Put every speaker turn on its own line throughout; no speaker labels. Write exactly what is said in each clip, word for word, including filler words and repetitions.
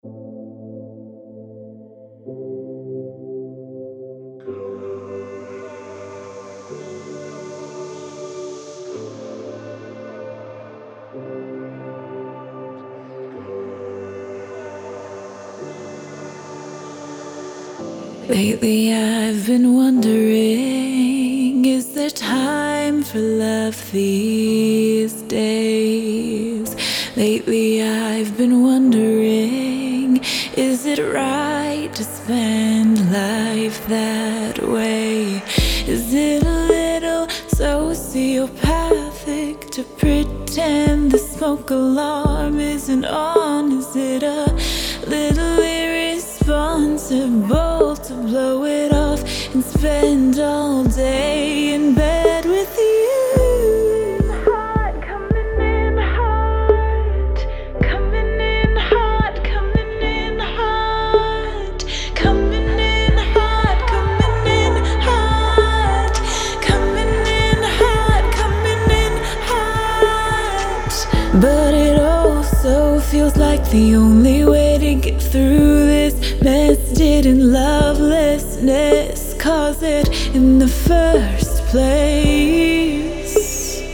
Lately I've been wondering, is there time for love these days? Lately I've been wondering, is it right to spend life that way? Is it a little sociopathic to pretend the smoke alarm isn't on? Is it a little irresponsible to blow it off and spend all day in bed with you? Hot, coming in hot, coming in hot, coming in hot, coming in hot, coming in hot, coming in hot, coming in hot. But it also feels like the only way to get through this mess. Didn't lovelessness cause it in the first place?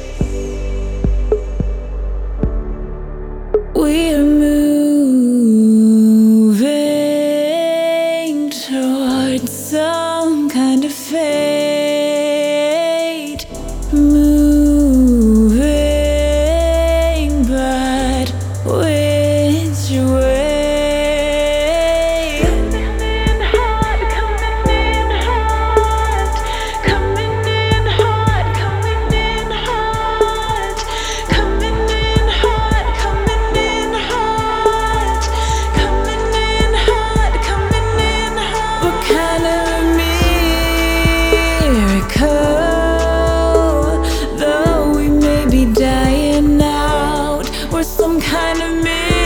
We're moving towards some kind of fate. Moving, but which way? Some kind of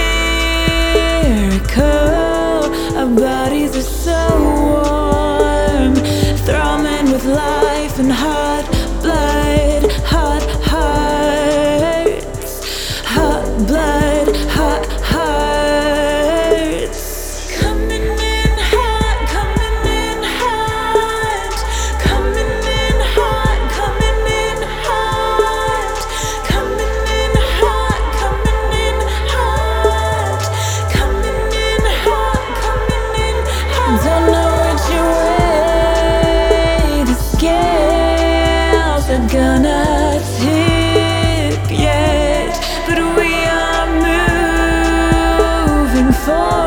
miracle. Our bodies are so warm, throbbing with life and hot blood, hot hearts, hot blood, hot hearts. Coming in hot, coming in hot, coming in hot, coming in hot, coming in hot, coming in hot, coming in hot, coming in hot. Don't know which way the scales are gonna tip yet, but we are moving forward.